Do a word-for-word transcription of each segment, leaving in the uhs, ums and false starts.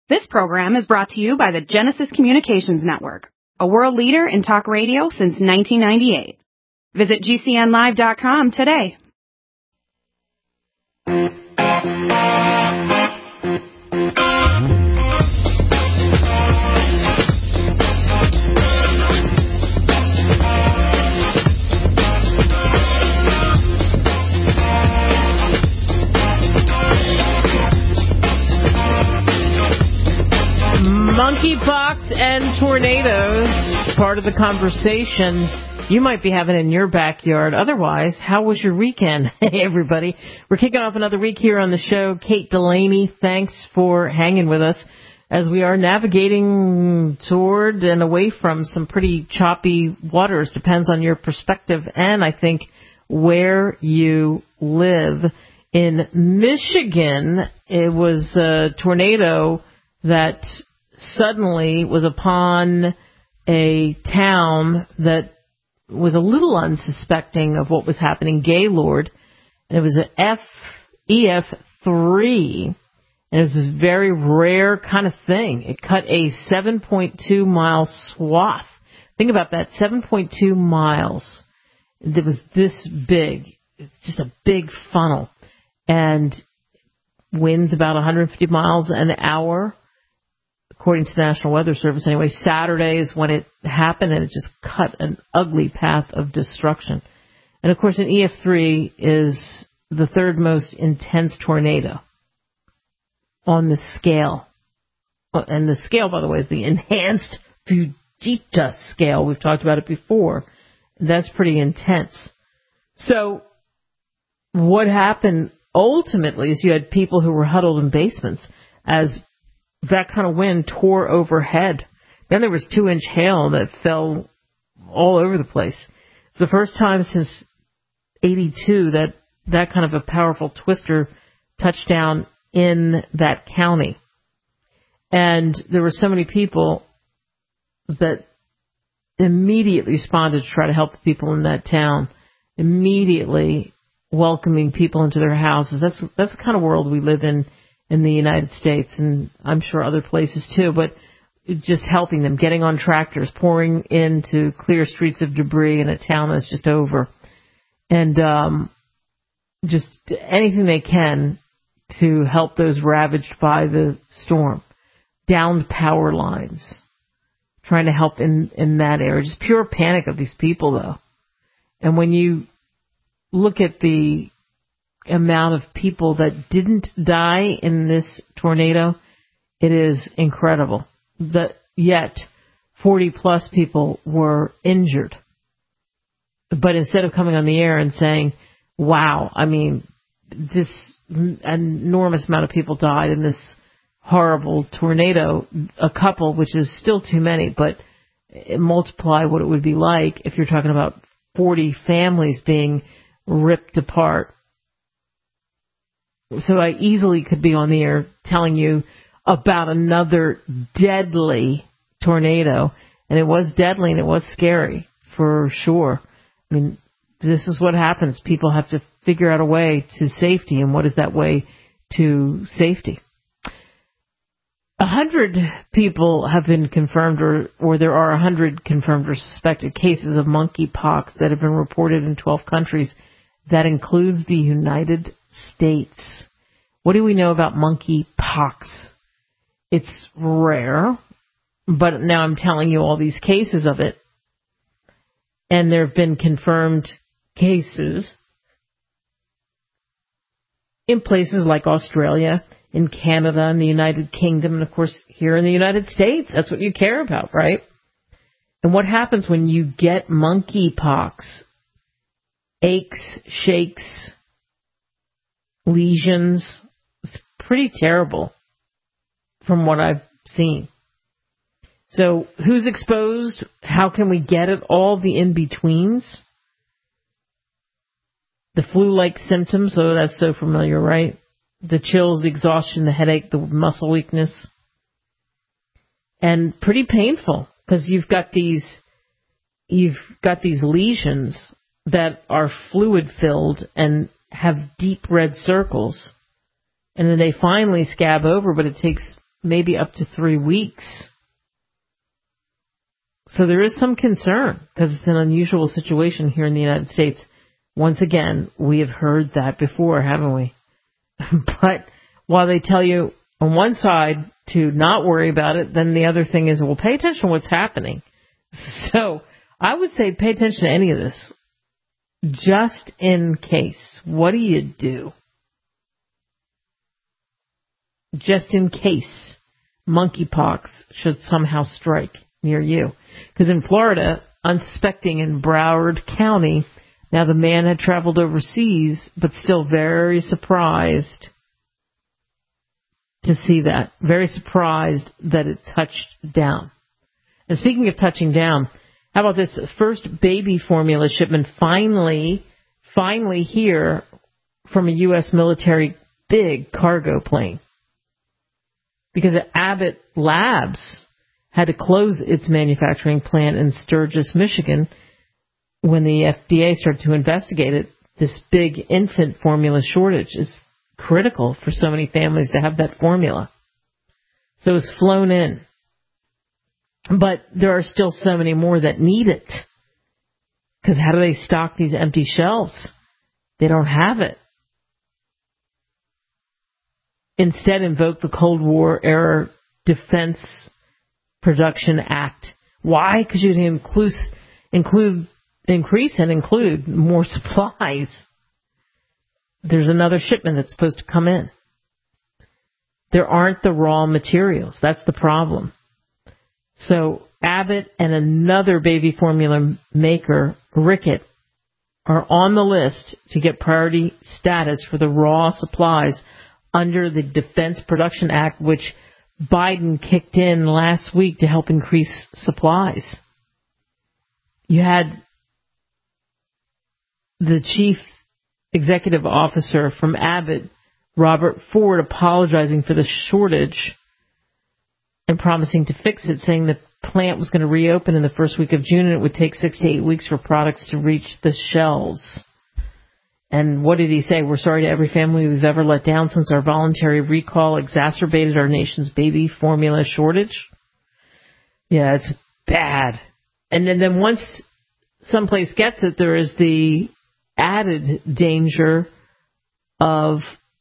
This program is brought to you by the Genesis Communications Network, a world leader in talk radio since nineteen ninety-eight. Visit G C N live dot com today. Monkeypox and tornadoes, part of the conversation you might be having in your backyard. Otherwise, how was your weekend? Hey, everybody. We're kicking off another week here on the show. Kate Delaney, thanks for hanging with us as we are navigating toward and away from some pretty choppy waters. Depends on your perspective and, I think, where you live. In Michigan, it was a tornado that suddenly was upon a town that was a little unsuspecting of what was happening, Gaylord, and it was an F E F three, and it was this very rare kind of thing. It cut a seven point two mile swath. Think about that, seven point two miles. It was this big. It's just a big funnel, and winds about one hundred fifty miles an hour. According to the National Weather Service, anyway. Saturday is when it happened, and it just cut an ugly path of destruction. And, of course, an E F three is the third most intense tornado on the scale. And the scale, by the way, is the enhanced Fujita scale. We've talked about it before. That's pretty intense. So what happened ultimately is you had people who were huddled in basements as that kind of wind tore overhead. Then there was two-inch hail that fell all over the place. It's the first time since eighty-two that that kind of a powerful twister touched down in that county. And there were so many people that immediately responded to try to help the people in that town, immediately welcoming people into their houses. That's that's the kind of world we live in in the United States, and I'm sure other places too, but just helping them, getting on tractors, pouring into clear streets of debris in a town that's just over, and um, just anything they can to help those ravaged by the storm. Downed power lines, trying to help in, in that area. Just pure panic of these people, though. And when you look at the amount of people that didn't die in this tornado, it is incredible. That yet forty plus people were injured. But instead of coming on the air and saying, wow, I mean, this enormous amount of people died in this horrible tornado, a couple, which is still too many, but multiply what it would be like if you're talking about forty families being ripped apart. So I easily could be on the air telling you about another deadly tornado. And it was deadly and it was scary, for sure. I mean, this is what happens. People have to figure out a way to safety. And what is that way to safety? A hundred people have been confirmed, or, or there are a hundred confirmed or suspected cases of monkeypox that have been reported in twelve countries. That includes the United States. What do we know about monkeypox? It's rare, but now I'm telling you all these cases of it. And there have been confirmed cases in places like Australia, in Canada, in the United Kingdom, and of course here in the United States. That's what you care about, right? And what happens when you get monkeypox? Aches, shakes, lesions. It's pretty terrible from what I've seen. So who's exposed? How can we get it? All the in-betweens. The flu-like symptoms, oh, that's so familiar, right? The chills, the exhaustion, the headache, the muscle weakness. And pretty painful because you've got these, you've got these lesions that are fluid-filled and have deep red circles. And then they finally scab over, but it takes maybe up to three weeks. So there is some concern because it's an unusual situation here in the United States. Once again, we have heard that before, haven't we? But while they tell you on one side to not worry about it, then the other thing is, well, pay attention to what's happening. So I would say pay attention to any of this. Just in case. What do you do? Just in case monkeypox should somehow strike near you. Because in Florida, unsuspecting in Broward County, now the man had traveled overseas, but still very surprised to see that. Very surprised that it touched down. And speaking of touching down, how about this first baby formula shipment finally, finally here from a U S military big cargo plane? Because Abbott Labs had to close its manufacturing plant in Sturgis, Michigan, when the F D A started to investigate it. This big infant formula shortage is critical for so many families to have that formula. So it was flown in. But there are still so many more that need it. Because how do they stock these empty shelves? They don't have it. Instead, invoke the Cold War era Defense Production Act. Why? Because you can include, include, increase and include more supplies. There's another shipment that's supposed to come in. There aren't the raw materials. That's the problem. So Abbott and another baby formula maker, Rickett, are on the list to get priority status for the raw supplies under the Defense Production Act, which Biden kicked in last week to help increase supplies. You had the chief executive officer from Abbott, Robert Ford, apologizing for the shortage and promising to fix it, saying the plant was going to reopen in the first week of June and it would take six to eight weeks for products to reach the shelves. And what did he say? We're sorry to every family we've ever let down since our voluntary recall exacerbated our nation's baby formula shortage. Yeah, it's bad. And then, then once someplace gets it, there is the added danger of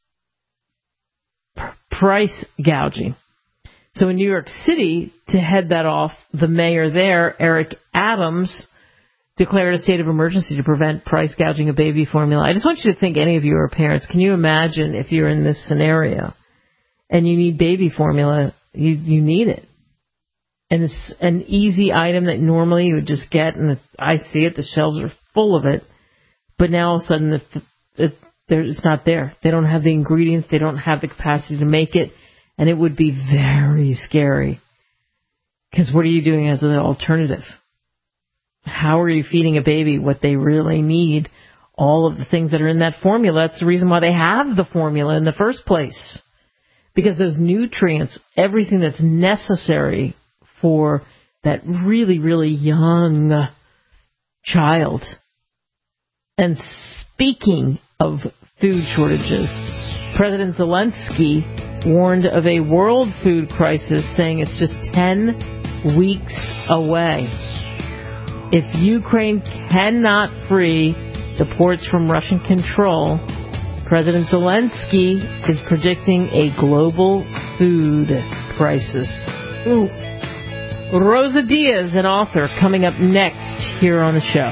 p- price gouging. So in New York City, to head that off, the mayor there, Eric Adams, declared a state of emergency to prevent price gouging of baby formula. I just want you to think, any of you are parents, can you imagine if you're in this scenario and you need baby formula, you, you need it. And it's an easy item that normally you would just get, and I see it, the shelves are full of it, but now all of a sudden it, it, it's not there. They don't have the ingredients, they don't have the capacity to make it. And it would be very scary. Because what are you doing as an alternative? How are you feeding a baby what they really need? All of the things that are in that formula. That's the reason why they have the formula in the first place. Because those nutrients, everything that's necessary for that really, really young child. And speaking of food shortages, President Zelensky warned of a world food crisis, saying it's just ten weeks away. If Ukraine cannot free the ports from Russian control, President Zelensky is predicting a global food crisis. Ooh. Rosa Diaz, an author, coming up next here on the show.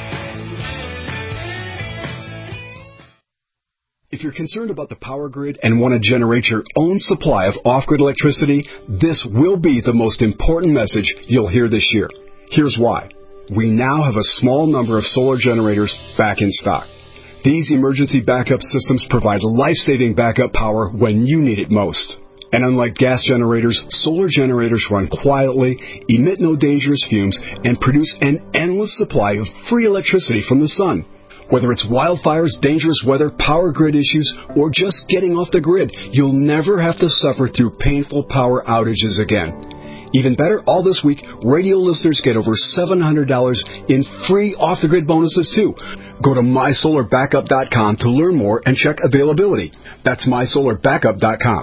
If you're concerned about the power grid and want to generate your own supply of off-grid electricity, this will be the most important message you'll hear this year. Here's why. We now have a small number of solar generators back in stock. These emergency backup systems provide life-saving backup power when you need it most. And unlike gas generators, solar generators run quietly, emit no dangerous fumes, and produce an endless supply of free electricity from the sun. Whether it's wildfires, dangerous weather, power grid issues, or just getting off the grid, you'll never have to suffer through painful power outages again. Even better, all this week, radio listeners get over seven hundred dollars in free off-the-grid bonuses, too. Go to my solar backup dot com to learn more and check availability. That's my solar backup dot com.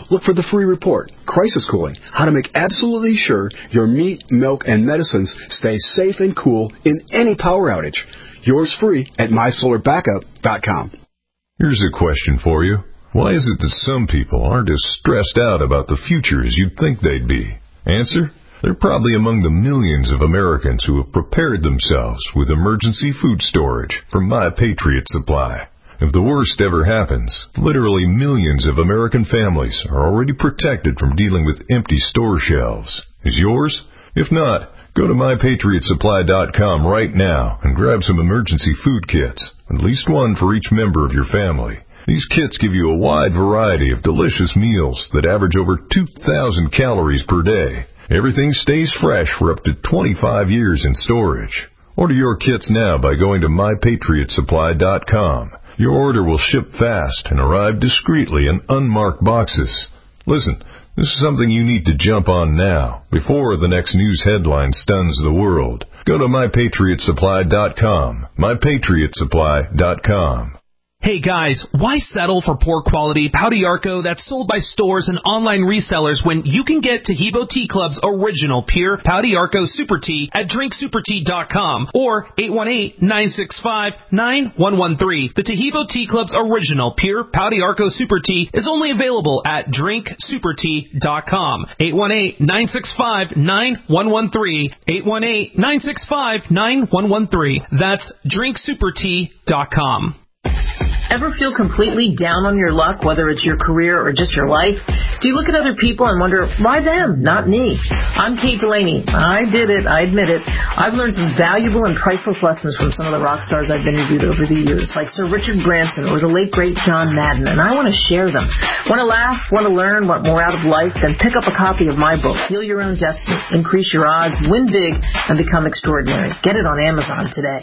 look for the free report, Crisis Cooling, how to make absolutely sure your meat, milk, and medicines stay safe and cool in any power outage. Yours free at my solar backup dot com. Here's a question for you. Why is it that some people aren't as stressed out about the future as you'd think they'd be? Answer? They're probably among the millions of Americans who have prepared themselves with emergency food storage from My Patriot Supply. If the worst ever happens, literally millions of American families are already protected from dealing with empty store shelves. Is yours? If not, go to my patriot supply dot com right now and grab some emergency food kits, at least one for each member of your family. These kits give you a wide variety of delicious meals that average over two thousand calories per day. Everything stays fresh for up to twenty-five years in storage. Order your kits now by going to my patriot supply dot com. Your order will ship fast and arrive discreetly in unmarked boxes. Listen, this is something you need to jump on now, before the next news headline stuns the world. Go to my patriot supply dot com. my patriot supply dot com. Hey guys, why settle for poor quality Pau d'Arco that's sold by stores and online resellers when you can get Taheebo Tea Club's original pure Pau d'Arco Super Tea at drink super tea dot com or eight one eight, nine six five, nine one one three. The Taheebo Tea Club's original pure Pau d'Arco Super Tea is only available at drink super tea dot com. eight one eight, nine six five, nine one one three. eight one eight, nine six five, nine one one three. That's drink super tea dot com. Ever feel completely down on your luck, whether it's your career or just your life? Do you look at other people and wonder, why them, not me? I'm Kate Delaney. I did it. I admit it. I've learned some valuable and priceless lessons from some of the rock stars I've interviewed over the years, like Sir Richard Branson or the late, great John Madden, and I want to share them. Want to laugh? Want to learn? Want more out of life? Then pick up a copy of my book, Heal Your Own Destiny, Increase Your Odds, Win Big, and Become Extraordinary. Get it on Amazon today.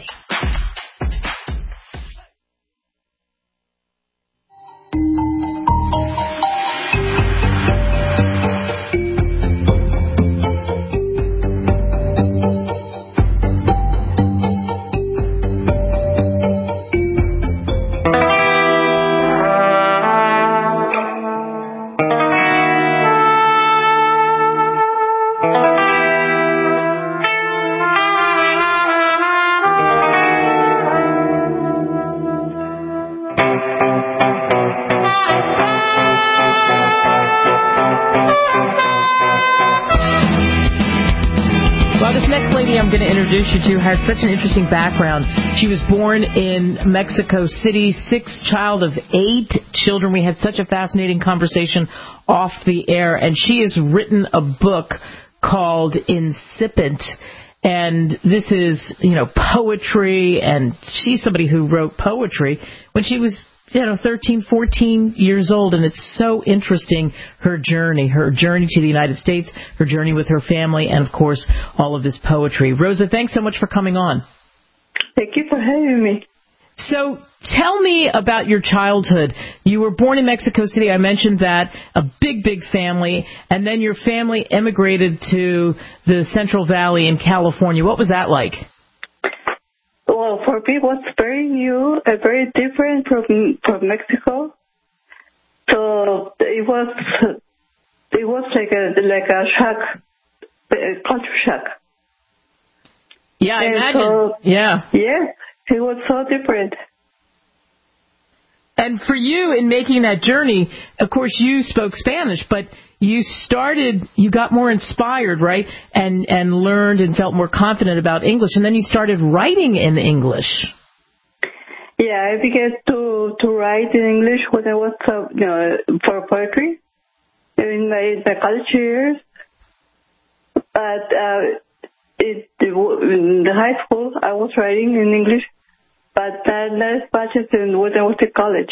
I'm going to introduce you to has such an interesting background. She was born in Mexico City, sixth child of eight children. We had such a fascinating conversation off the air, and she has written a book called Incipient. And this is, you know, poetry, and she's somebody who wrote poetry when she was, you know, thirteen, fourteen years old, and it's so interesting, her journey, her journey to the United States, her journey with her family, and, of course, all of this poetry. Rosa, thanks so much for coming on. Thank you for having me. So tell me about your childhood. You were born in Mexico City. I mentioned that, a big, big family, and then your family emigrated to the Central Valley in California. What was that like? Well, for me, it was very new and very different from from Mexico. So it was it was like a like a shock, a culture shock. Yeah, I and imagine. So, yeah, yeah, it was so different. And for you, in making that journey, of course, you spoke Spanish, but you started, you got more inspired, right, and and learned and felt more confident about English, and then you started writing in English. Yeah, I began to to write in English when I was, uh, you know, for poetry in my, my college years. But uh, it, in the high school, I was writing in English, but uh, not as much as in when I was in college.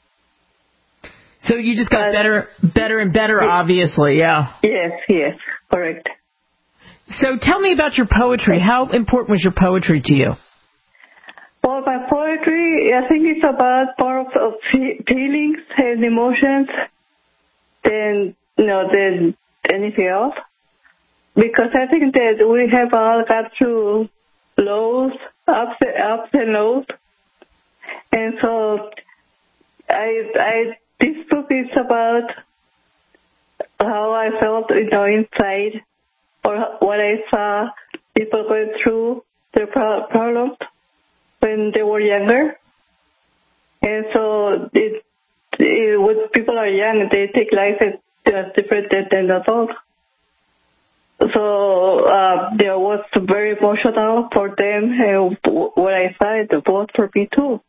So you just got uh, better, better and better, yes, obviously, yeah. Yes, yes, correct. So tell me about your poetry. How important was your poetry to you? Well, my poetry, I think it's about more of, of feelings and emotions than, you know, than anything else. Because I think that we have all got through lows, ups and, ups and lows. And so I, I, this book is about how I felt, you know, inside, or what I saw people going through their problems when they were younger. And so it, it, when people are young, they take life as uh, different than adults. So uh, it was very emotional for them, and what I saw, it was for me too.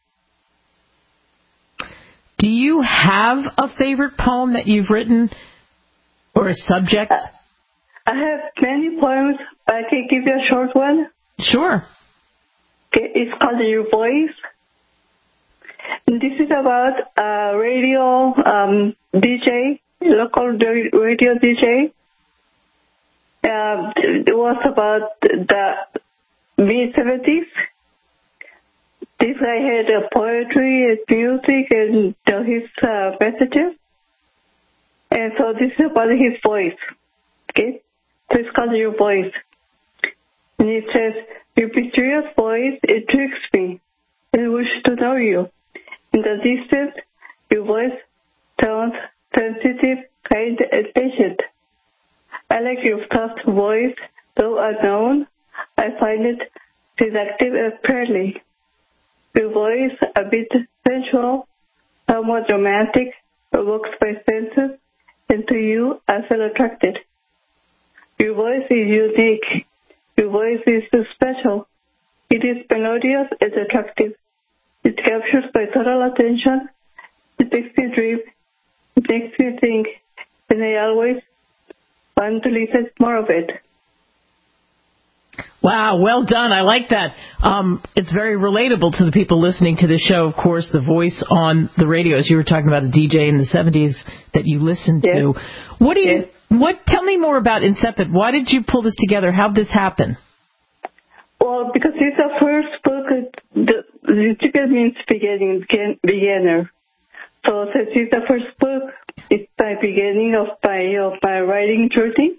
Do you have a favorite poem that you've written, or a subject? Uh, I have many poems. I can give you a short one. Sure. Okay, it's called Your Voice. And this is about a radio um, D J, local radio D J. Uh, it was about the mid seventies. This guy had uh, poetry and music and uh, his uh, messages. And so this is about his voice. Okay? So it's called Your Voice. And it says, your mysterious voice intrigues me. I wish to know you. In the distance, your voice sounds sensitive, kind, and patient. I like your soft voice, though unknown. I find it seductive and friendly. Your voice, a bit sensual, somewhat romantic, provokes my senses, and to you I feel attracted. Your voice is unique. Your voice is special. It is melodious and attractive. It captures my total attention. It makes me dream. It makes me think. And I always want to listen more of it. Wow, well done. I like that. Um, it's very relatable to the people listening to this show. Of course, the voice on the radio, as you were talking about a D J in the seventies that you listened yes. to. What do you? Yes. What? Tell me more about Insipid. Why did you pull this together? How'd this happen? Well, because it's the first book. The, the Insipid means beginning, beginner. So since it's the first book, it's my beginning of my of my writing journey.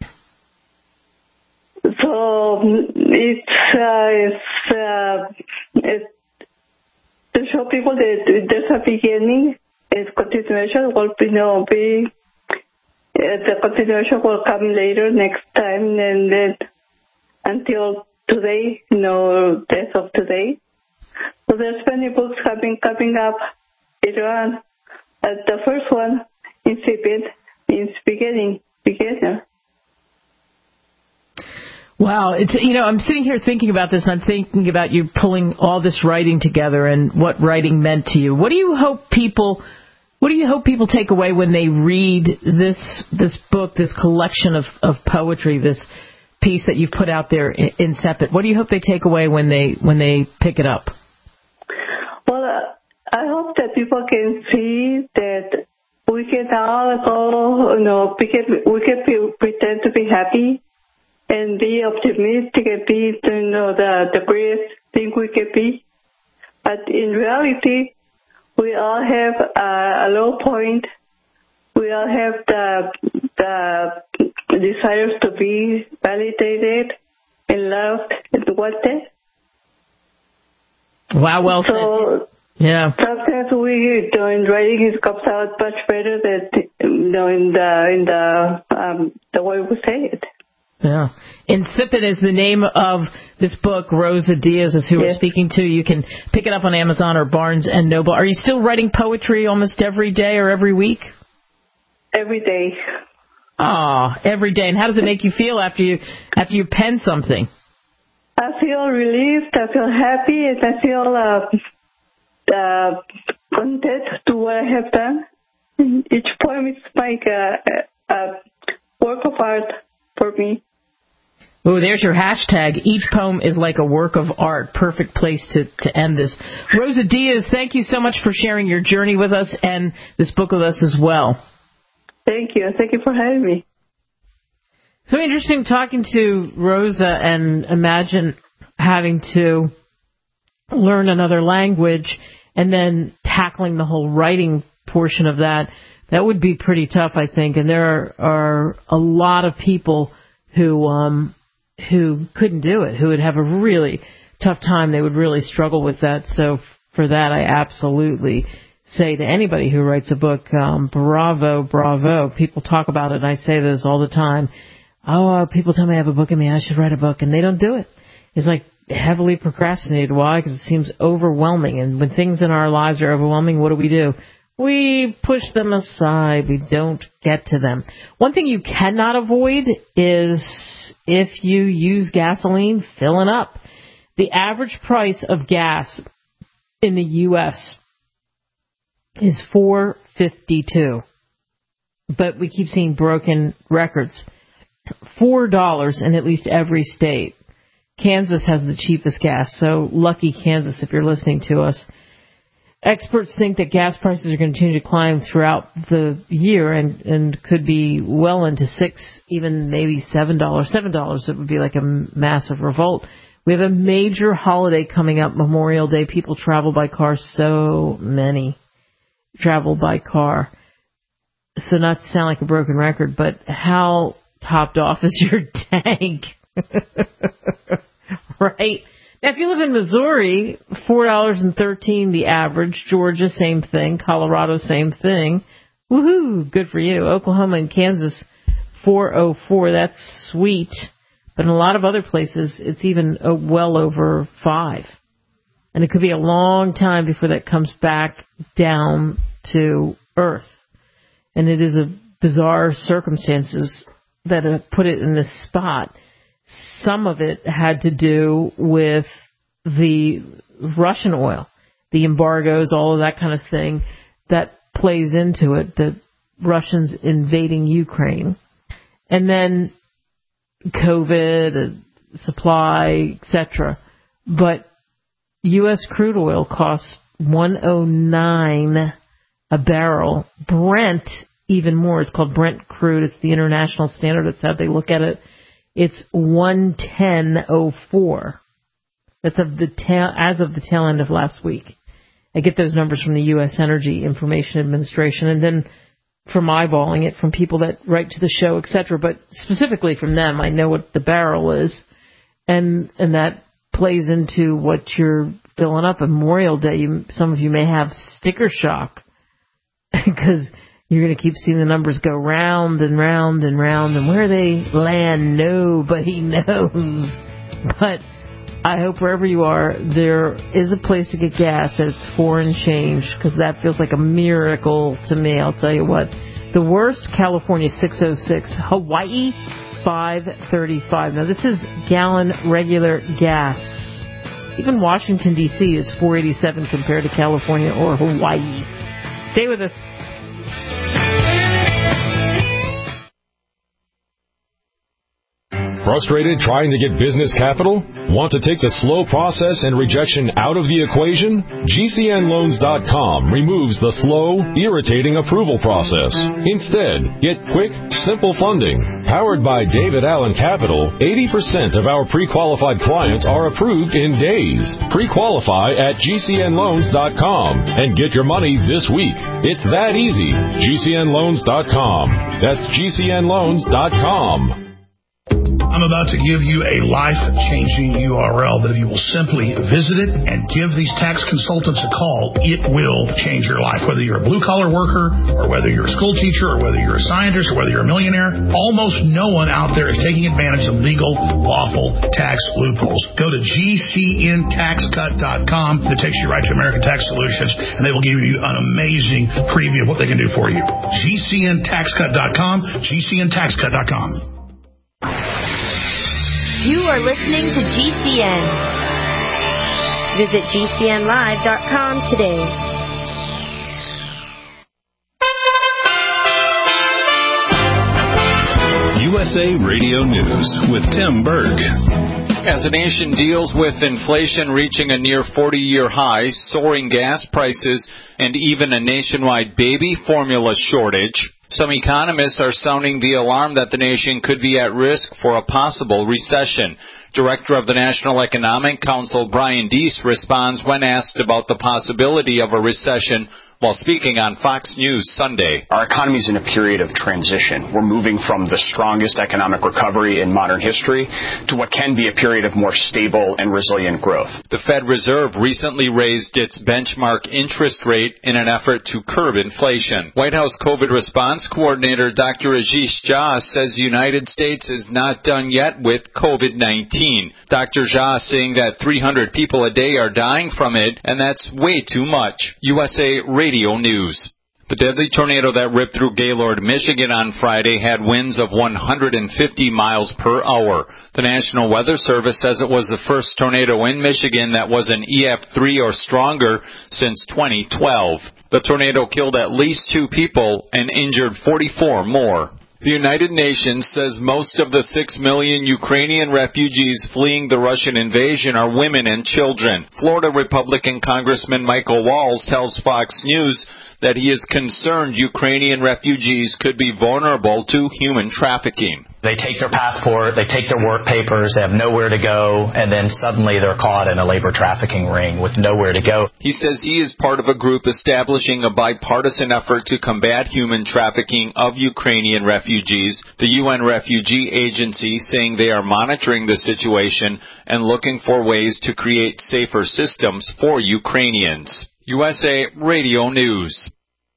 So it's uh, it's, uh, it's to show people that there's a beginning, it's continuation will be no be uh, the continuation will come later next time, and then until today, no death of today. So there's many books coming coming up later on. Uh, the first one, Insipid, means beginning, beginner. Wow, it's you know I'm sitting here thinking about this. I'm thinking about you pulling all this writing together and what writing meant to you. What do you hope people, what do you hope people take away when they read this this book, this collection of, of poetry, this piece that you've put out there, Insipid? What do you hope they take away when they when they pick it up? Well, uh, I hope that people can see that we can all go, you know, we can we can be, pretend to be happy. And be optimistic and be, you know, the, the greatest thing we can be. But in reality, we all have a, a low point. We all have the, the desires to be validated and loved and wanted. Wow, well so, said. Yeah. Sometimes we, you know, in writing, it comes out much better than, you know, in the, in the, um, the way we say it. Yeah. Insipid is the name of this book. Rosa Diaz is who yes. we're speaking to. You can pick it up on Amazon or Barnes and Noble. Are you still writing poetry almost every day or every week? Every day. Ah, every day. And how does it make you feel after you after you pen something? I feel relieved. I feel happy, and I feel uh, uh, content to what I have done. Each poem is like a, a work of art for me. Oh, there's your hashtag. Each poem is like a work of art. Perfect place to, to end this. Rosa Diaz, thank you so much for sharing your journey with us and this book with us as well. Thank you. Thank you for having me. So interesting talking to Rosa and imagine having to learn another language and then tackling the whole writing portion of that. That would be pretty tough, I think. And there are, are a lot of people who um, who couldn't do it, who would have a really tough time. They would really struggle with that. So for that, I absolutely say to anybody who writes a book, um, bravo, bravo. People talk about it, and I say this all the time. Oh, people tell me I have a book in me, I should write a book, and they don't do it. It's like heavily procrastinated. Why? Because it seems overwhelming, and when things in our lives are overwhelming, what do we do? We push them aside. We don't get to them. One thing you cannot avoid is if you use gasoline, filling up. The average price of gas in the U S is four fifty-two, but we keep seeing broken records. four dollars in at least every state. Kansas has the cheapest gas, so lucky Kansas if you're listening to us. Experts think that gas prices are going to continue to climb throughout the year and, and could be well into six, even maybe seven dollars. seven dollars, it would be like a massive revolt. We have a major holiday coming up, Memorial Day. People travel by car, so many travel by car. So not to sound like a broken record, but how topped off is your tank? Right? Now, if you live in Missouri, four dollars and thirteen cents the average. Georgia, same thing. Colorado, same thing. Woohoo! Good for you. Oklahoma and Kansas, four oh four. That's sweet. But in a lot of other places, it's even uh, well over five. And it could be a long time before that comes back down to earth. And it is a bizarre circumstances that have put it in this spot. Some of it had to do with the Russian oil, the embargoes, all of that kind of thing that plays into it, the Russians invading Ukraine. And then COVID, supply, et cetera. But U S crude oil costs one oh nine a barrel. Brent, even more. It's called Brent crude. It's the international standard. That's how they look at it. It's one ten oh four. That's of the tail, as of the tail end of last week. I get those numbers from the U S Energy Information Administration, and then from eyeballing it from people that write to the show, et cetera. But specifically from them, I know what the barrel is, and and that plays into what you're filling up. Memorial Day, you, some of you may have sticker shock because you're going to keep seeing the numbers go round and round and round, and where they land, nobody knows. But I hope wherever you are, there is a place to get gas that's four and change, because that feels like a miracle to me. I'll tell you what. The worst, California, six oh six. Hawaii, five thirty-five. Now, this is gallon regular gas. Even Washington, D C is four eighty-seven compared to California or Hawaii. Stay with us. Frustrated trying to get business capital? Want to take the slow process and rejection out of the equation? G C N loans dot com removes the slow, irritating approval process. Instead, get quick, simple funding. Powered by David Allen Capital, eighty percent of our pre-qualified clients are approved in days. Pre-qualify at G C N loans dot com and get your money this week. It's that easy. G C N loans dot com. That's G C N loans dot com. I'm about to give you a life-changing U R L that if you will simply visit it and give these tax consultants a call, it will change your life. Whether you're a blue-collar worker or whether you're a school teacher or whether you're a scientist or whether you're a millionaire, almost no one out there is taking advantage of legal, lawful tax loopholes. Go to G C N tax cut dot com. It takes you right to American Tax Solutions, and they will give you an amazing preview of what they can do for you. G C N tax cut dot com, G C N tax cut dot com. You are listening to G C N. Visit G C N live dot com today. U S A Radio News with Tim Berg. As the nation deals with inflation reaching a near forty-year high, soaring gas prices, and even a nationwide baby formula shortage, some economists are sounding the alarm that the nation could be at risk for a possible recession. Director of the National Economic Council, Brian Deese, responds when asked about the possibility of a recession while speaking on Fox News Sunday. Our economy is in a period of transition. We're moving from the strongest economic recovery in modern history to what can be a period of more stable and resilient growth. The Fed Reserve recently raised its benchmark interest rate in an effort to curb inflation. White House COVID response coordinator Doctor Ashish Jha says the United States is not done yet with COVID nineteen. Doctor Jha saying that three hundred people a day are dying from it, and that's way too much. U S A Radio News. The deadly tornado that ripped through Gaylord, Michigan on Friday had winds of one hundred fifty miles per hour. The National Weather Service says it was the first tornado in Michigan that was an E F three or stronger since twenty twelve. The tornado killed at least two people and injured forty-four more. The United Nations says most of the six million Ukrainian refugees fleeing the Russian invasion are women and children. Florida Republican Congressman Michael Walz tells Fox News that he is concerned Ukrainian refugees could be vulnerable to human trafficking. They take their passport, they take their work papers, they have nowhere to go, and then suddenly they're caught in a labor trafficking ring with nowhere to go. He says he is part of a group establishing a bipartisan effort to combat human trafficking of Ukrainian refugees. The U N Refugee Agency saying they are monitoring the situation and looking for ways to create safer systems for Ukrainians. U S A Radio News.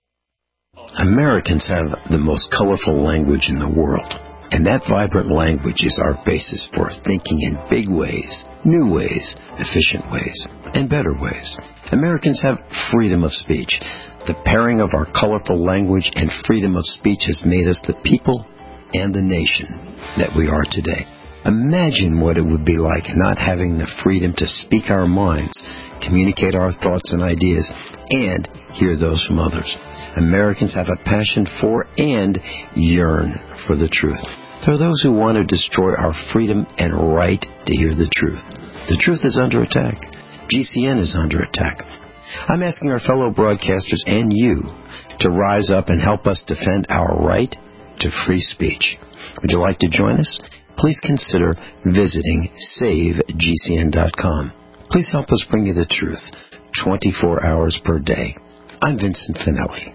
Americans have the most colorful language in the world. And that vibrant language is our basis for thinking in big ways, new ways, efficient ways, and better ways. Americans have freedom of speech. The pairing of our colorful language and freedom of speech has made us the people and the nation that we are today. Imagine what it would be like not having the freedom to speak our minds, communicate our thoughts and ideas, and hear those from others. Americans have a passion for and yearn for the truth. There are those who want to destroy our freedom and right to hear the truth. The truth is under attack. G C N is under attack. I'm asking our fellow broadcasters and you to rise up and help us defend our right to free speech. Would you like to join us? Please consider visiting save G C N dot com. Please help us bring you the truth twenty-four hours per day. I'm Vincent Finelli.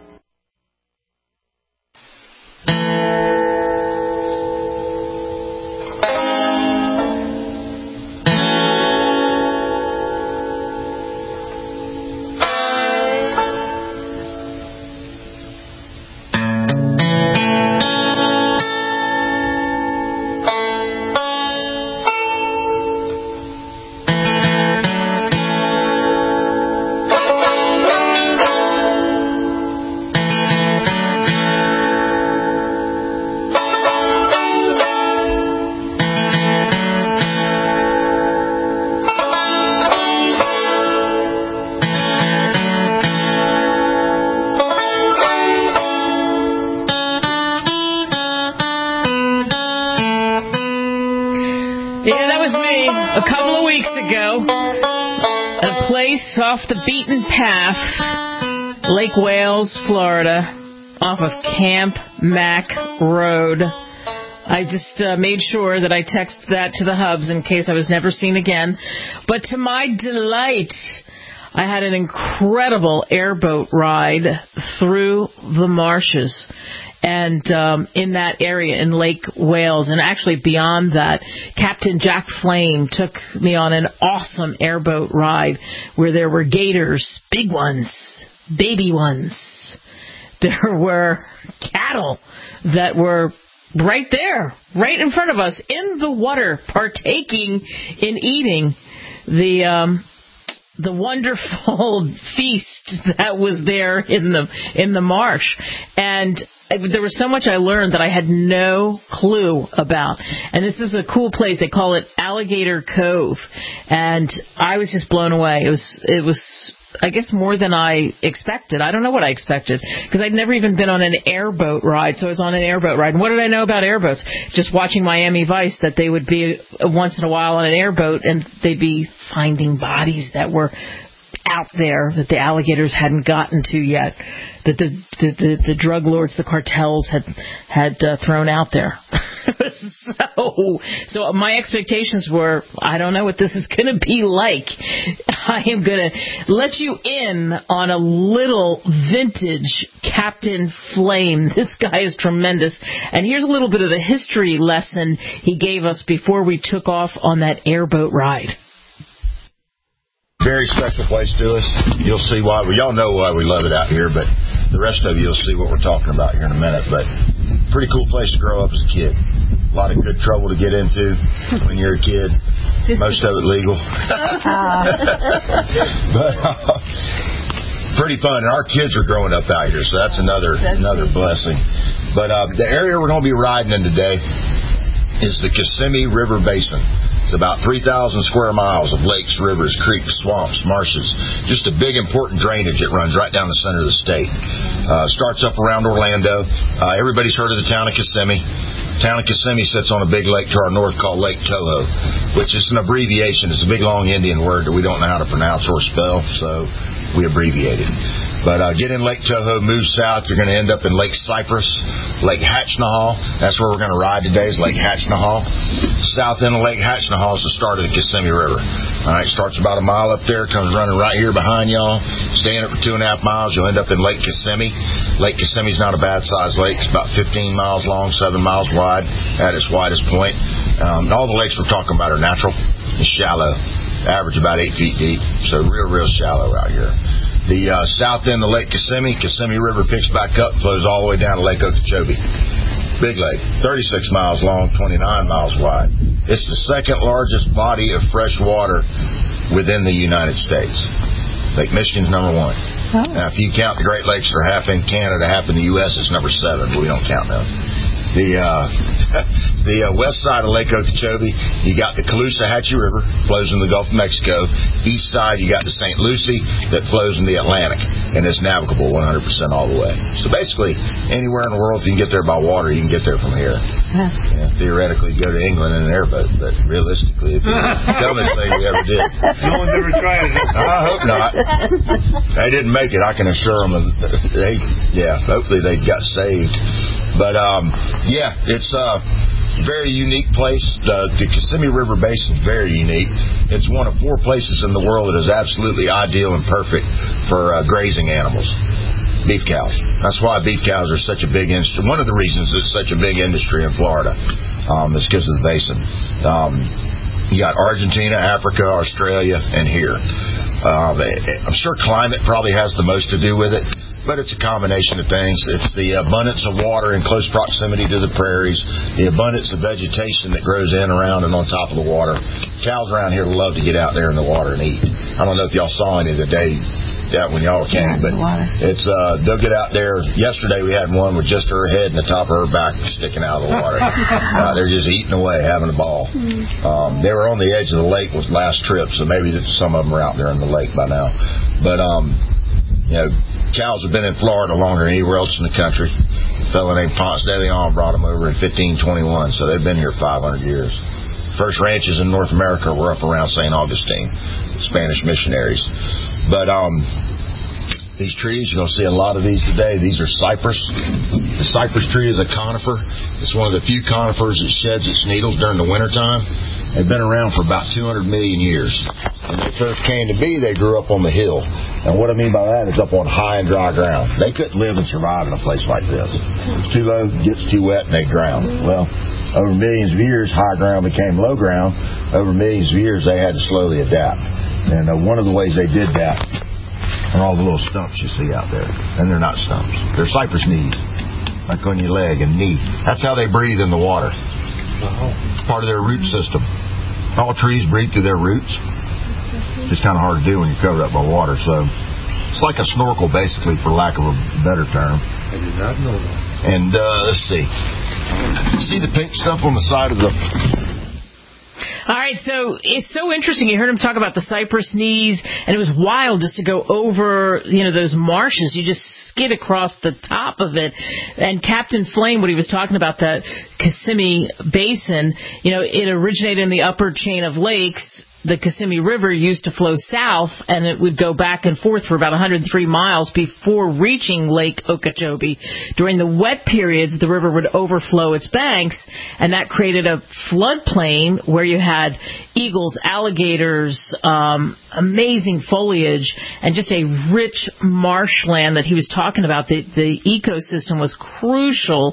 Off the beaten path, Lake Wales, Florida, off of Camp Mack Road. I just uh, made sure that I texted that to the hubs in case I was never seen again. But to my delight, I had an incredible airboat ride through the marshes. And um, in that area in Lake Wales, and actually beyond that, Captain Jack Flame took me on an awesome airboat ride where there were gators, big ones, baby ones. There were cattle that were right there, right in front of us, in the water, partaking in eating the um, the wonderful feast that was there in the in the marsh. And there was so much I learned that I had no clue about. And this is a cool place. They call it Alligator Cove. And I was just blown away. It was, it was, I guess, more than I expected. I don't know what I expected, because I'd never even been on an airboat ride. So I was on an airboat ride. And what did I know about airboats? Just watching Miami Vice, that they would be once in a while on an airboat and they'd be finding bodies that were out there that the alligators hadn't gotten to yet, that the the, the, the drug lords, the cartels had had uh, thrown out there. so, so my expectations were, I don't know what this is going to be like. I am going to let you in on a little vintage Captain Flame. This guy is tremendous. And here's a little bit of the history lesson he gave us before we took off on that airboat ride. Very special place to us. You'll see why. We y'all know why we love it out here, but the rest of you will see what we're talking about here in a minute. But pretty cool place to grow up as a kid. A lot of good trouble to get into when you're a kid. Most of it legal. but uh, pretty fun. And our kids are growing up out here, so that's another that's another neat. blessing. But uh, the area we're going to be riding in today is the Kissimmee River Basin. It's about three thousand square miles of lakes, rivers, creeks, swamps, marshes. Just a big, important drainage that runs right down the center of the state. Uh, starts up around Orlando. Uh, everybody's heard of the town of Kissimmee. The town of Kissimmee sits on a big lake to our north called Lake Toho, which is an abbreviation. It's a big, long Indian word that we don't know how to pronounce or spell, so we abbreviate it. But uh, get in Lake Toho, move south, you're going to end up in Lake Cypress, Lake Hatchnahal. That's where we're going to ride today, is Lake Hatchnahal. South end of Lake Hatchnahal is the start of the Kissimmee River. All right, starts about a mile up there, comes running right here behind y'all. Staying up for two and a half miles, you'll end up in Lake Kissimmee. Lake Kissimmee's not a bad-sized lake. It's about fifteen miles long, seven miles wide at its widest point. Um, all the lakes we're talking about are natural and shallow, average about eight feet deep, so real, real shallow out here. The uh, south end of Lake Kissimmee, Kissimmee River picks back up, flows all the way down to Lake Okeechobee. Big lake, thirty-six miles long, twenty-nine miles wide. It's the second largest body of fresh water within the United States. Lake Michigan's number one. Oh. Now, if you count the Great Lakes that are half in Canada, half in the U S, it's number seven, but we don't count them. The uh, the uh, west side of Lake Okeechobee, you got the Caloosahatchee River, flows in the Gulf of Mexico. East side, you got the Saint Lucie that flows in the Atlantic, and it's navigable one hundred percent all the way. So basically, anywhere in the world, if you can get there by water, you can get there from here. Huh. Yeah, theoretically, go to England in an airboat, but realistically, it's the dumbest thing we ever did. No one's ever tried it. I hope not. They didn't make it, I can assure them. They, yeah, hopefully they got saved. But, um, yeah, it's a very unique place. The, the Kissimmee River Basin is very unique. It's one of four places in the world that is absolutely ideal and perfect for uh, grazing animals. Beef cows. That's why beef cows are such a big industry. One of the reasons it's such a big industry in Florida um, is because of the basin. Um, you got Argentina, Africa, Australia, and here. Um, I'm sure climate probably has the most to do with it. But it's a combination of things. It's the abundance of water in close proximity to the prairies, the abundance of vegetation that grows in, around, and on top of the water. Cows around here love to get out there in the water and eat. I don't know if y'all saw any of the day yeah, when y'all came, but it's uh, they'll get out there. Yesterday we had one with just her head and the top of her back sticking out of the water. uh, they're just eating away, having a ball. Um, they were on the edge of the lake with last trip, so maybe some of them are out there in the lake by now. But um, you know, cows have been in Florida longer than anywhere else in the country. A fellow named Ponce de Leon brought them over in fifteen twenty-one, so they've been here five hundred years. First ranches in North America were up around Saint Augustine, Spanish missionaries. But um, these trees, you're going to see a lot of these today. These are cypress. The cypress tree is a conifer. It's one of the few conifers that sheds its needles during the wintertime. They've been around for about two hundred million years. When they first came to be, they grew up on the hill. And what I mean by that is up on high and dry ground. They couldn't live and survive in a place like this. It's too low, gets too wet, and they drown. Well, over millions of years, high ground became low ground. Over millions of years, they had to slowly adapt. And uh, one of the ways they did that are all the little stumps you see out there. And they're not stumps. They're cypress knees, like on your leg and knee. That's how they breathe in the water. It's part of their root system. All trees breathe through their roots. It's kind of hard to do when you're covered up by water. So it's like a snorkel, basically, for lack of a better term. I did not know that. And uh, let's see. See the pink stuff on the side of the... All right, so it's so interesting. You heard him talk about the cypress knees, and it was wild just to go over, you know, those marshes. You just skid across the top of it. And Captain Flame, what he was talking about, the Kissimmee Basin, you know, it originated in the upper chain of lakes the Kissimmee River used to flow south, and it would go back and forth for about one hundred three miles before reaching Lake Okeechobee. During the wet periods, the river would overflow its banks, and that created a floodplain where you had eagles, alligators, um, amazing foliage, and just a rich marshland that he was talking about. The, the ecosystem was crucial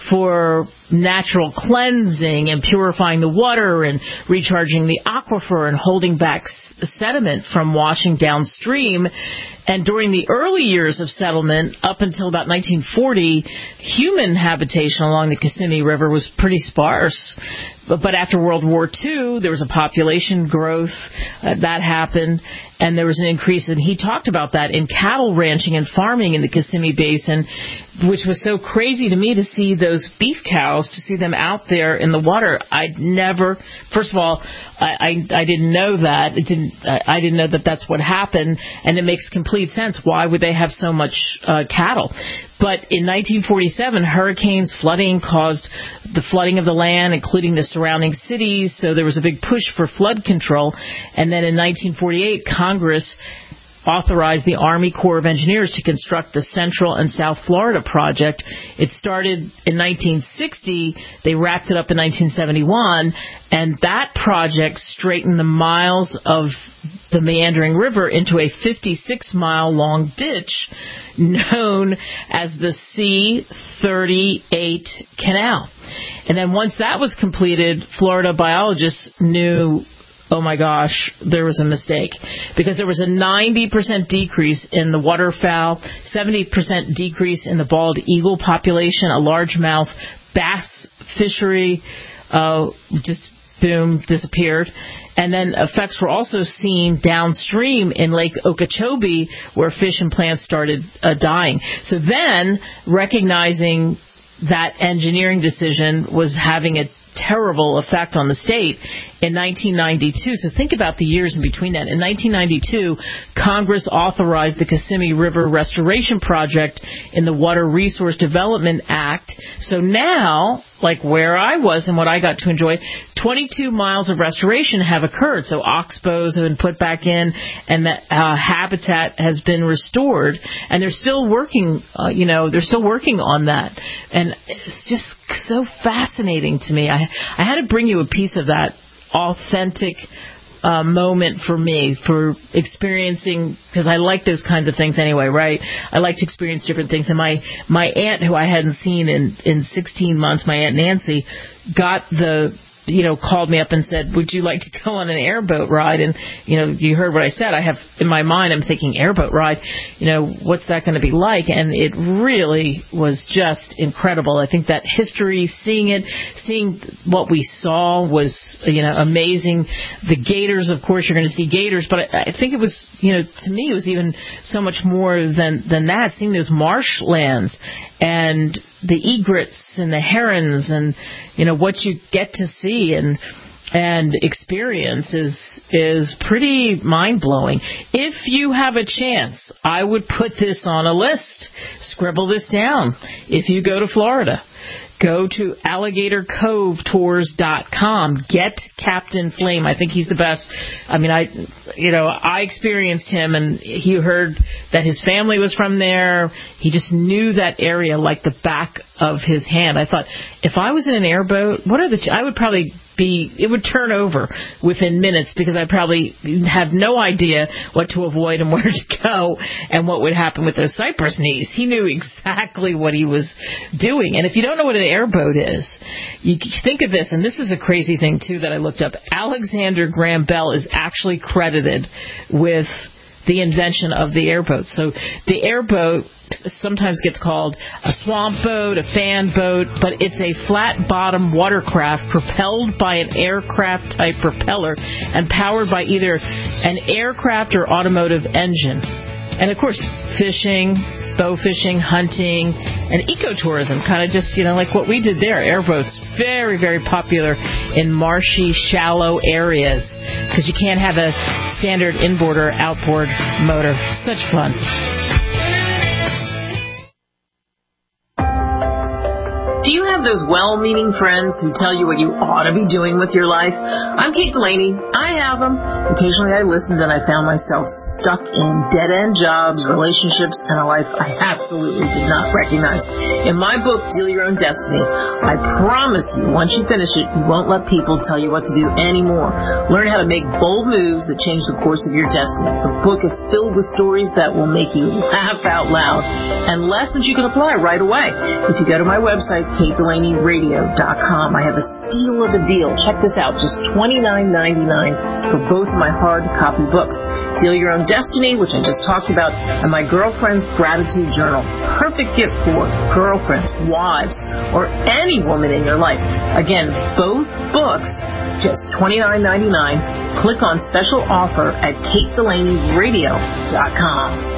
for natural cleansing and purifying the water and recharging the aquifer and holding back s- sediment from washing downstream. And during the early years of settlement, up until about nineteen forty, human habitation along the Kissimmee River was pretty sparse. But, but after World War Two, there was a population growth. Uh, that happened, and there was an increase. And he talked about that in cattle ranching and farming in the Kissimmee Basin, which was so crazy to me to see those beef cows, to see them out there in the water. I'd never, first of all, I, I, I didn't know that. It didn't. I didn't know that that's what happened, and it makes complete sense. Why would they have so much uh, cattle? But in nineteen forty-seven, hurricanes, flooding caused the flooding of the land, including the surrounding cities. So there was a big push for flood control. And then in nineteen forty-eight, Congress authorized the Army Corps of Engineers to construct the Central and South Florida project. It started in nineteen sixty. They wrapped it up in nineteen seventy-one. And that project straightened the miles of the meandering river into a fifty-six mile long ditch known as the C thirty-eight Canal. And then once that was completed, Florida biologists knew, oh my gosh, there was a mistake, because there was a ninety percent decrease in the waterfowl, seventy percent decrease in the bald eagle population, a largemouth bass fishery uh, just boom, disappeared. And then effects were also seen downstream in Lake Okeechobee, where fish and plants started uh, dying. So then, recognizing that engineering decision was having a terrible effect on the state, in nineteen ninety-two, so think about the years in between that. In nineteen ninety-two, Congress authorized the Kissimmee River Restoration Project in the Water Resource Development Act. So now, like where I was and what I got to enjoy, twenty-two miles of restoration have occurred. So oxbows have been put back in, and the uh, habitat has been restored. And they're still working, uh, you know, they're still working on that. And it's just so fascinating to me. I, I had to bring you a piece of that authentic uh, moment for me, for experiencing, because I like those kinds of things anyway, right? I like to experience different things. And my, my aunt, who I hadn't seen in, in sixteen months, my Aunt Nancy, got the, you know, called me up and said, would you like to go on an airboat ride? And, you know, you heard what I said. I have, in my mind, I'm thinking airboat ride, you know, what's that going to be like? And it really was just incredible. I think that history, seeing it, seeing what we saw was, you know, amazing. The gators, of course, you're going to see gators, but I, I think it was, you know, to me, it was even so much more than, than that, seeing those marshlands and the egrets and the herons and, you know, what you get to see and and experience is is pretty mind-blowing. If you have a chance, I would put this on a list. Scribble this down. If you go to Florida, go to alligator cove tours dot com. Get Captain Flame. I think he's the best. I mean, I, you know, I experienced him, and he heard that his family was from there. He just knew that area like the back of his hand. I thought, if I was in an airboat, what are the? Ch- I would probably be. It would turn over within minutes, because I probably have no idea what to avoid and where to go and what would happen with those cypress knees. He knew exactly what he was doing. And if you don't know what an airboat is, you think of this, and this is a crazy thing too that I looked up. Alexander Graham Bell is actually credited with the invention of the airboat. So the airboat sometimes gets called a swamp boat, a fan boat, but it's a flat-bottom watercraft propelled by an aircraft-type propeller and powered by either an aircraft or automotive engine. And, of course, fishing, bow fishing, hunting, and ecotourism, kind of just, you know, like what we did there. Airboats, very, very popular in marshy, shallow areas, because you can't have a standard inboard or outboard motor. Such fun. Do you have those well-meaning friends who tell you what you ought to be doing with your life? I'm Kate Delaney. I have them. Occasionally I listened and I found myself stuck in dead-end jobs, relationships, and a life I absolutely did not recognize. In my book, Deal Your Own Destiny, I promise you, once you finish it, you won't let people tell you what to do anymore. Learn how to make bold moves that change the course of your destiny. The book is filled with stories that will make you laugh out loud and lessons you can apply right away. If you go to my website, kate delaney radio dot com, I have a steal of a deal. Check this out, just twenty-nine ninety-nine for both of my hard copy books. Deal Your Own Destiny, which I just talked about, and my Girlfriend's Gratitude Journal. Perfect gift for girlfriends, wives, or any woman in your life. Again, both books, just twenty-nine ninety-nine. Click on special offer at kate delaney radio dot com.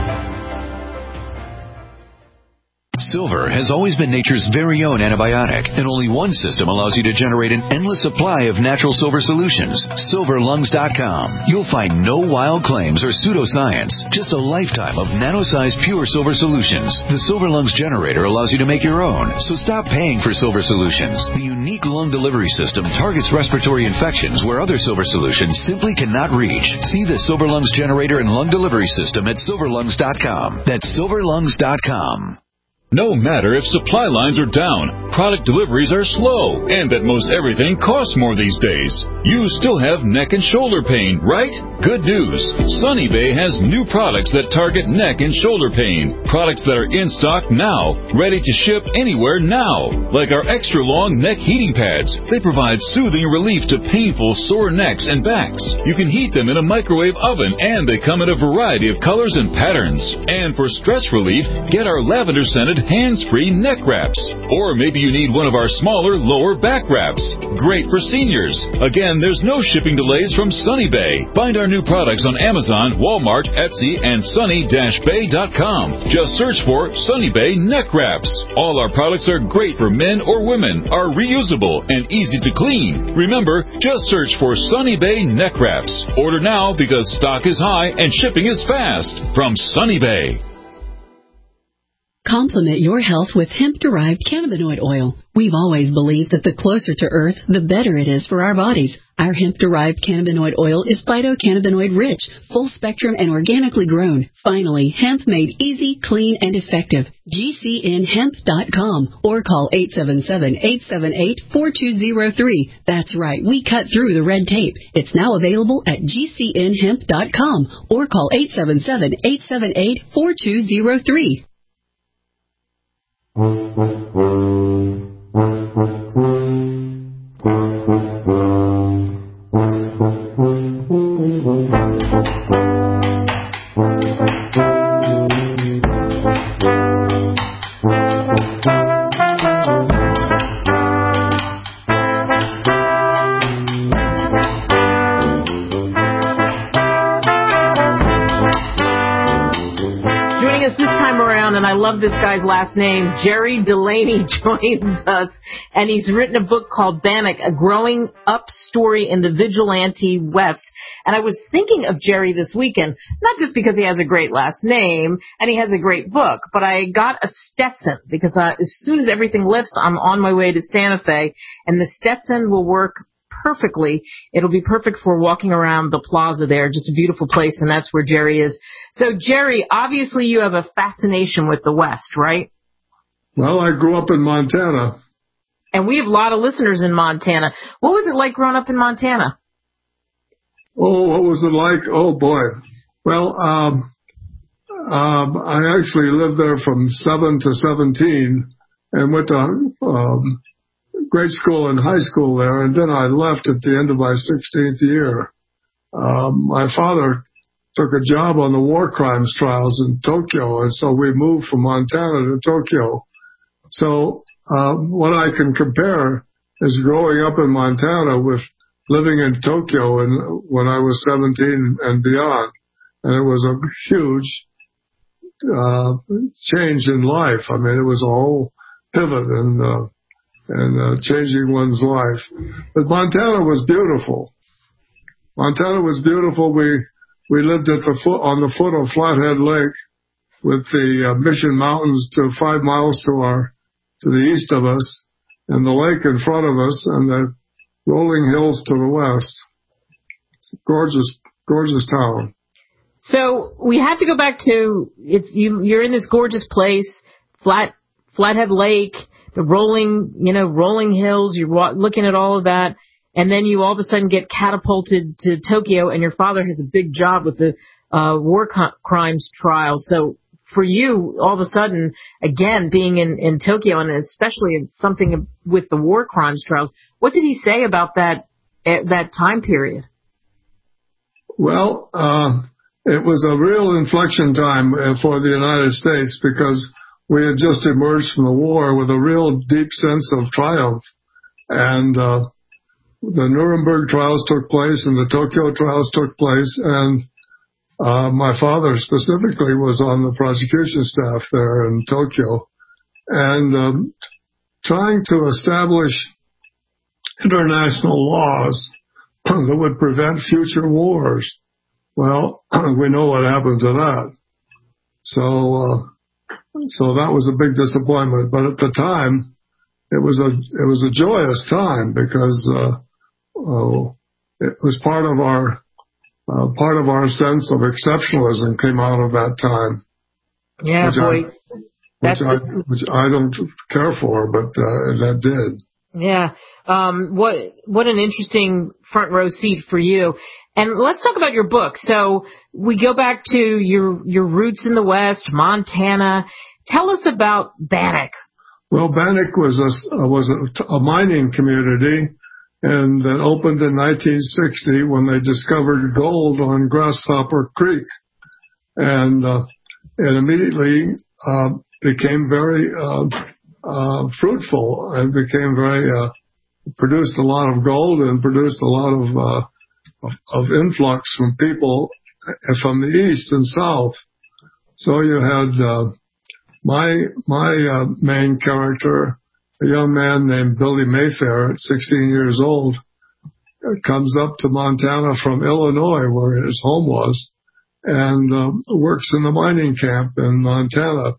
Silver has always been nature's very own antibiotic, and only one system allows you to generate an endless supply of natural silver solutions. silver lungs dot com. You'll find no wild claims or pseudoscience, just a lifetime of nano-sized pure silver solutions. The Silver Lungs generator allows you to make your own, so stop paying for silver solutions. The unique lung delivery system targets respiratory infections where other silver solutions simply cannot reach. See the Silver Lungs generator and lung delivery system at silver lungs dot com. That's silver lungs dot com. No matter if supply lines are down, product deliveries are slow, and that most everything costs more these days, you still have neck and shoulder pain, right? Good news. Sunny Bay has new products that target neck and shoulder pain. Products that are in stock now, ready to ship anywhere now. Like our extra long neck heating pads. They provide soothing relief to painful sore necks and backs. You can heat them in a microwave oven, and they come in a variety of colors and patterns. And for stress relief, get our lavender scented hands-free neck wraps. Or maybe you need one of our smaller lower back wraps. Great for seniors. Again, there's no shipping delays from Sunny Bay. Find our new products on Amazon, Walmart, Etsy, and sunny dash bay dot com. Just search for Sunny Bay neck wraps. All our products are great for men or women, are reusable, and easy to clean. Remember, just search for Sunny Bay neck wraps. Order now because stock is high and shipping is fast. From Sunny Bay. Complement your health with hemp-derived cannabinoid oil. We've always believed that the closer to Earth, the better it is for our bodies. Our hemp-derived cannabinoid oil is phytocannabinoid-rich, full-spectrum, and organically grown. Finally, hemp made easy, clean, and effective. G C N hemp dot com or call eight seven seven, eight seven eight, four two zero three. That's right, we cut through the red tape. It's now available at G C N hemp dot com or call eight seven seven, eight seven eight, four two zero three. And I love this guy's last name. Jerry Delaney joins us, and he's written a book called Bannock, A Growing Up Story in the Vigilante West. And I was thinking of Jerry this weekend, not just because he has a great last name and he has a great book, but I got a Stetson because uh, as soon as everything lifts, I'm on my way to Santa Fe, and the Stetson will work perfectly. It'll be perfect for walking around the plaza there. Just a beautiful place, and that's where Jerry is. So, Jerry, obviously you have a fascination with the West, right? Well, I grew up in Montana. And we have a lot of listeners in Montana. What was it like growing up in Montana? Oh, what was it like? Oh, boy. Well, um, um, I actually lived there from seven to seventeen and went to um, grade school and high school there, and then I left at the end of my sixteenth year. Um, my father took a job on the war crimes trials in Tokyo, and so we moved from Montana to Tokyo. So uh, what I can compare is growing up in Montana with living in Tokyo and when I was seventeen and beyond. And it was a huge uh, change in life. I mean, it was a whole pivot and uh, and uh, changing one's life. But Montana was beautiful. Montana was beautiful. We we lived at the foot on the foot of Flathead Lake, with the uh, Mission Mountains to five miles to our to the east of us, and the lake in front of us and the rolling hills to the west. It's a gorgeous, gorgeous town. So we have to go back to, it's you, you're in this gorgeous place, flat, Flathead Lake, the rolling, you know, rolling hills, you're wa- looking at all of that, and then you all of a sudden get catapulted to Tokyo, and your father has a big job with the uh, war co- crimes trial. So for you, all of a sudden, again, being in, in Tokyo, and especially in something with the war crimes trials, what did he say about that that time period? Well, uh, it was a real inflection time for the United States because we had just emerged from the war with a real deep sense of triumph. And uh, the Nuremberg trials took place and the Tokyo trials took place, and uh, my father specifically was on the prosecution staff there in Tokyo, and um, trying to establish international laws that would prevent future wars. Well, we know what happened to that. So, uh, so that was a big disappointment. But at the time, it was a it was a joyous time because uh, oh, it was part of our uh, part of our sense of exceptionalism came out of that time. Yeah, which boy, I, which I which I don't care for, but uh, that did. Yeah. Um, what what an interesting front row seat for you. And let's talk about your book. So we go back to your your roots in the West, Montana. Tell us about Bannack. Well, Bannack was a was a, a mining community, and that opened in nineteen sixty when they discovered gold on Grasshopper Creek, and uh, it immediately uh, became very uh, uh, fruitful and became very uh, produced a lot of gold and produced a lot of uh, of influx from people from the east and south. So you had uh, my my uh, main character, a young man named Billy Mayfair, at sixteen years old, comes up to Montana from Illinois, where his home was, and uh, works in the mining camp in Montana.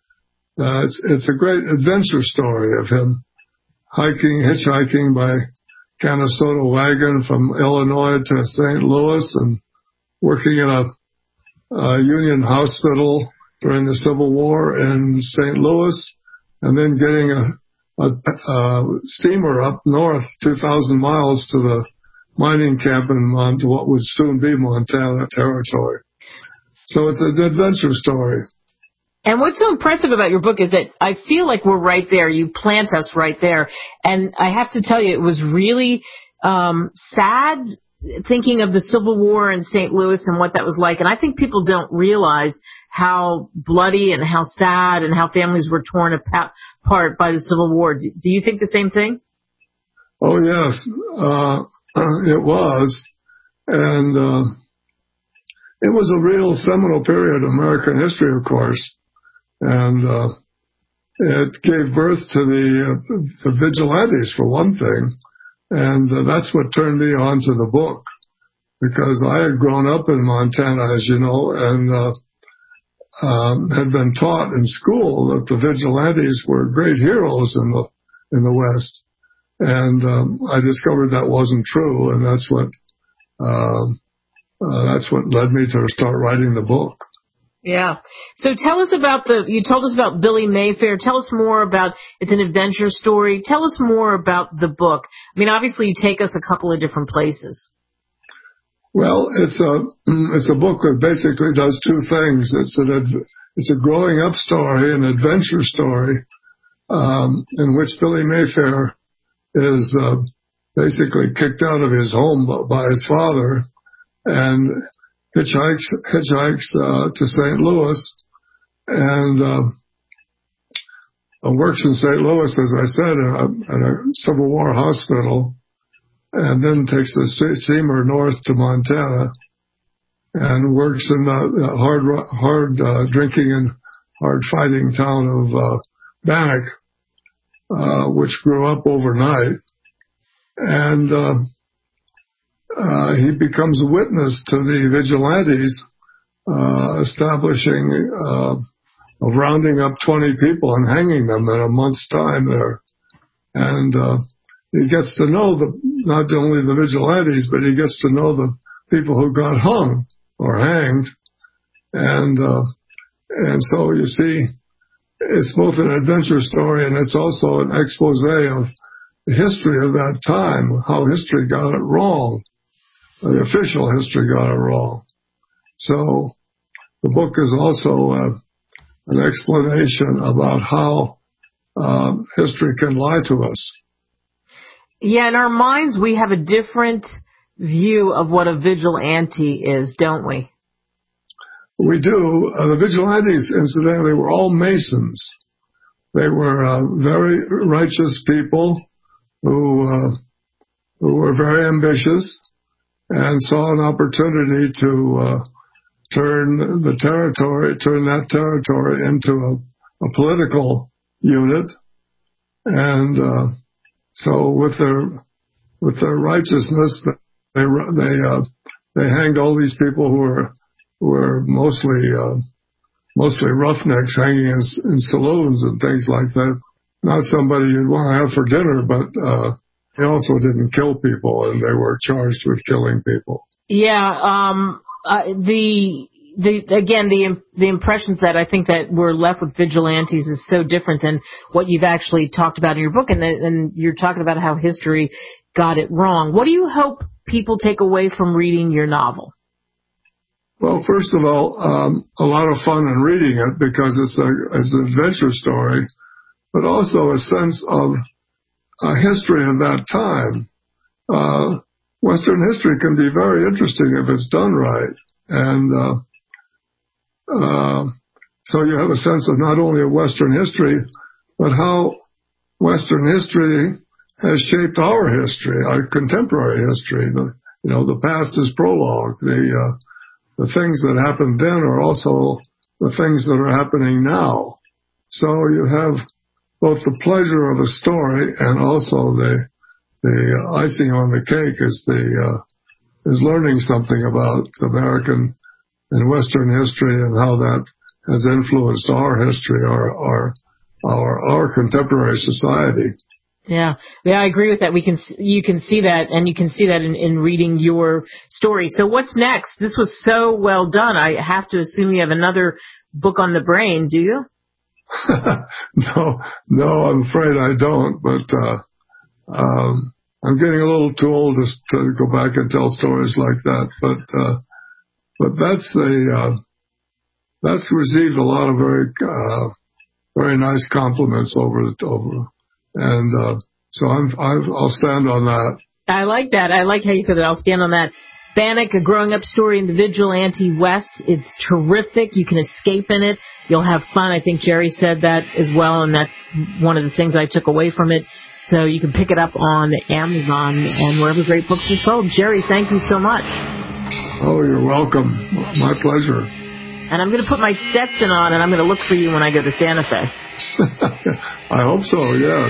Uh, it's, it's a great adventure story of him hiking, hitchhiking by Canastota wagon from Illinois to Saint Louis and working in a, a Union hospital during the Civil War in Saint Louis, and then getting a, a, a steamer up north two thousand miles to the mining camp in Mont- what would soon be Montana territory. So it's an adventure story. And what's so impressive about your book is that I feel like we're right there. You plant us right there. And I have to tell you, it was really um, sad thinking of the Civil War in Saint Louis and what that was like. And I think people don't realize how bloody and how sad and how families were torn apart by the Civil War. Do you think the same thing? Oh, yes, uh, it was. And uh, it was a real seminal period of American history, of course. And uh, it gave birth to the, uh, the vigilantes, for one thing. And uh, that's what turned me on to the book, because I had grown up in Montana, as you know, and uh, um, had been taught in school that the vigilantes were great heroes in the in the West. And um, I discovered that wasn't true, and that's what um, uh, that's what led me to start writing the book. Yeah. So tell us about the, you told us about Billy Mayfair. Tell us more about, it's an adventure story. Tell us more about the book. I mean, obviously you take us a couple of different places. Well, it's a, it's a book that basically does two things. It's an, it's a growing up story, an adventure story, um, in which Billy Mayfair is, uh, basically kicked out of his home by his father and hitchhikes, hitchhikes uh, to Saint Louis, and uh, works in Saint Louis, as I said, at a, at a Civil War hospital, and then takes the steamer north to Montana, and works in the hard, hard uh, drinking and hard fighting town of uh, Bannack, uh, which grew up overnight, and uh, Uh, he becomes a witness to the vigilantes uh, establishing, uh, rounding up twenty people and hanging them in a month's time there. And uh, he gets to know the not only the vigilantes, but he gets to know the people who got hung or hanged. And uh, and so you see, it's both an adventure story and it's also an expose of the history of that time, how history got it wrong, the official history got it wrong. So the book is also uh, an explanation about how uh, history can lie to us. Yeah, in our minds, we have a different view of what a vigilante is, don't we? We do. Uh, the vigilantes, incidentally, were all Masons. They were uh, very righteous people who uh, who were very ambitious and saw an opportunity to uh, turn the territory, turn that territory into a, a political unit. And uh, so, with their with their righteousness, they they uh, they hanged all these people who were who were mostly uh, mostly roughnecks, hanging in, in saloons and things like that. Not somebody you'd want to have for dinner, but uh, they also didn't kill people, and they were charged with killing people. Yeah, um, uh, the the again the the impressions that I think that we're left with vigilantes is so different than what you've actually talked about in your book, and the, and you're talking about how history got it wrong. What do you hope people take away from reading your novel? Well, first of all, um, a lot of fun in reading it because it's a it's an adventure story, but also a sense of a history of that time. Uh, Western history can be very interesting if it's done right. And uh, uh, so you have a sense of not only of Western history, but how Western history has shaped our history, our contemporary history. The, you know, the past is prologue. The, uh, the things that happened then are also the things that are happening now. So you have both the pleasure of a story and also the the icing on the cake is the uh, is learning something about American and Western history and how that has influenced our history, our our our, our contemporary society. Yeah, yeah, I agree with that. We can, you can see that, and you can see that in, in reading your story. So what's next? This was so well done. I have to assume you have another book on the brain, do you? no, no, I'm afraid I don't. But uh, um, I'm getting a little too old to, to go back and tell stories like that. But uh, but that's a uh, that's received a lot of very uh, very nice compliments over over. And uh, so I'm, I'll stand on that. I like that. I like how you said that. I'll stand on that. Bannock, A Growing Up Story in the Vigilante West. It's terrific. You can escape in it. You'll have fun. I think Jerry said that as well, and that's one of the things I took away from it. So you can pick it up on Amazon and wherever great books are sold. Jerry, thank you so much. Oh, you're welcome. My pleasure. And I'm going to put my Stetson on, and I'm going to look for you when I go to Santa Fe. I hope so, yes.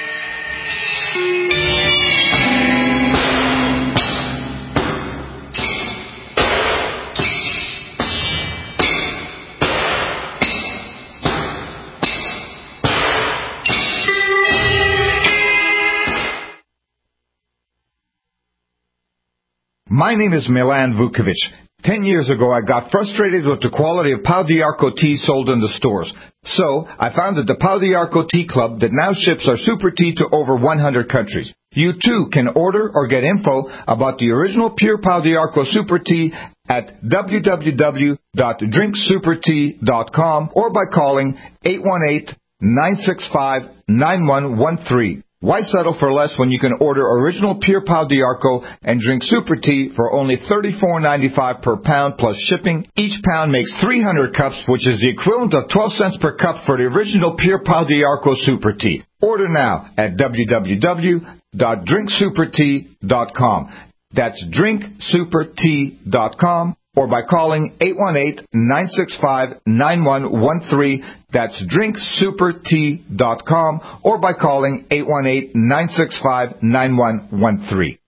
My name is Milan Vukovic. Ten years ago, I got frustrated with the quality of Pau d'Arco tea sold in the stores. So, I founded the Pau d'Arco Tea Club that now ships our super tea to over one hundred countries. You too can order or get info about the original pure Pau d'Arco super tea at w w w dot drink super tea dot com or by calling eight one eight, nine six five, nine one one three. Why settle for less when you can order original pure Pau d'Arco and drink super tea for only thirty-four ninety-five per pound plus shipping? Each pound makes three hundred cups, which is the equivalent of twelve cents per cup for the original pure Pau d'Arco super tea. Order now at w w w dot drink super tea dot com. That's drink super tea dot com or by calling eight one eight, nine six five, nine one one three. That's drink super tea dot com or by calling eight one eight, nine six five, nine one one three.